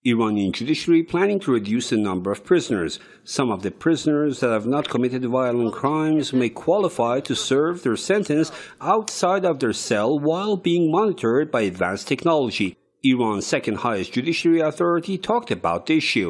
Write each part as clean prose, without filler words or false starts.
Iranian judiciary planning to reduce the number of prisoners. Some of the prisoners that have not committed violent crimes may qualify to serve their sentence outside of their cell while being monitored by advanced technology. Iran's second highest judiciary authority talked about the issue.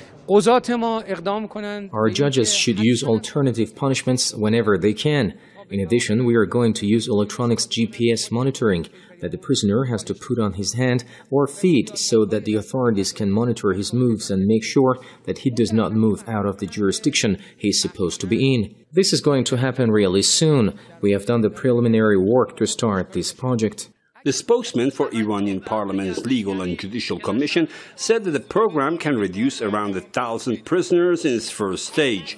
Our judges should use alternative punishments whenever they can. In addition, we are going to use electronics GPS monitoring that the prisoner has to put on his hand or feet so that the authorities can monitor his moves and make sure that he does not move out of the jurisdiction he is supposed to be in. This is going to happen really soon. We have done the preliminary work to start this project. The spokesman for Iranian Parliament's Legal and Judicial Commission said that the program can reduce around 1,000 prisoners in its first stage.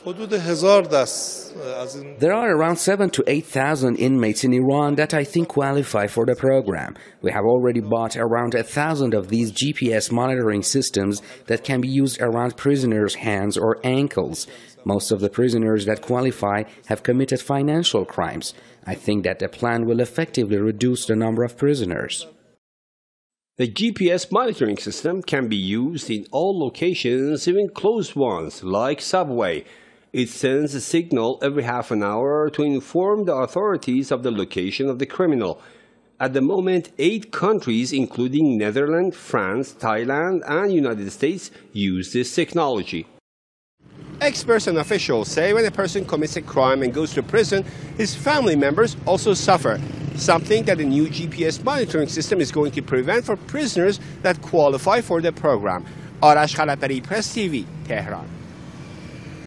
There are around 7,000 to 8,000 inmates in Iran that I think qualify for the program. We have already bought around 1,000 of these GPS monitoring systems that can be used around prisoners' hands or ankles. Most of the prisoners that qualify have committed financial crimes. I think that the plan will effectively reduce the number of prisoners. The GPS monitoring system can be used in all locations, even closed ones, like subway. It sends a signal every half an hour to inform the authorities of the location of the criminal. At the moment, 8 countries, including Netherlands, France, Thailand, and United States, use this technology. Experts and officials say when a person commits a crime and goes to prison, his family members also suffer, something that the new GPS monitoring system is going to prevent for prisoners that qualify for the program. Arash Khalapari, Press TV, Tehran.